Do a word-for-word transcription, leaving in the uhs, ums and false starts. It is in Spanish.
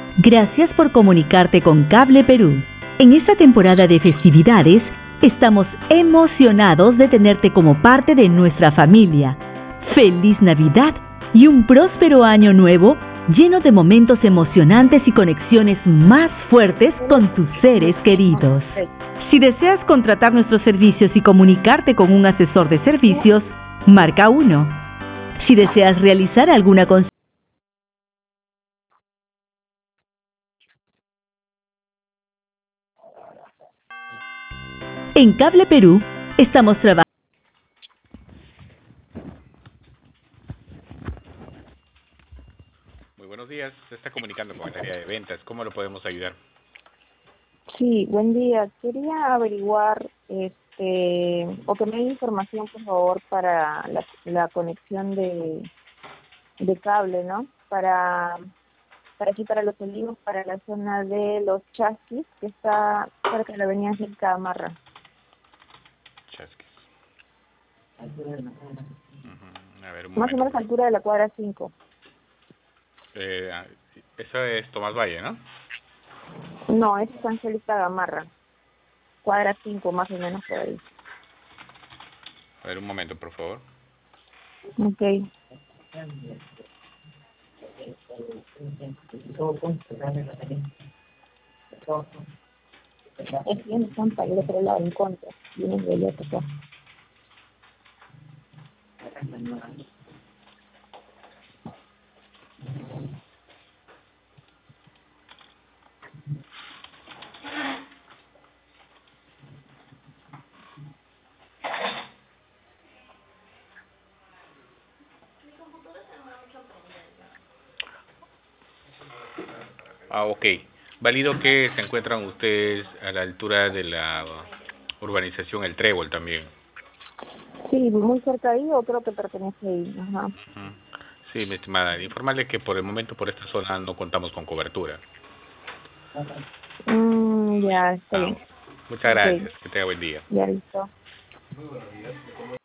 Gracias por comunicarte con Cable Perú. En esta temporada de festividades, estamos emocionados de tenerte como parte de nuestra familia. ¡Feliz Navidad y un próspero año nuevo lleno de momentos emocionantes y conexiones más fuertes con tus seres queridos! Si deseas contratar nuestros servicios y comunicarte con un asesor de servicios, marca uno. Si deseas realizar alguna consulta, en Cable Perú estamos trabajando. Muy buenos días, se está comunicando con el área de ventas. ¿Cómo lo podemos ayudar? Sí, buen día. Quería averiguar, este, o que me dé información, por favor, para la, la conexión de, de cable, ¿no? Para, para aquí, para Los Olivos, para la zona de Los Chasquis, que está cerca de la avenida Gil Camarra. Chasquis. Uh-huh. A ver, un Más momento. o menos a la altura de la cuadra cinco. Eh, eso es Tomás Valle, ¿no? No, es San Angelista Gamarra. Cuadra cinco, más o menos por ahí. A ver, un momento, por favor. Ok. Es bien Zampa, y del otro lado, en contra. Vienen de allá para acá. Ah, ok. Válido que se encuentran ustedes a la altura de la urbanización El Trébol también. Sí, muy cerca ahí, o creo que pertenece ahí. Ajá. Uh-huh. Sí, mi estimada, informarle que por el momento por esta zona no contamos con cobertura. Mm, ya, está Ah, bien. muchas Okay. gracias, que tenga buen día. Ya listo.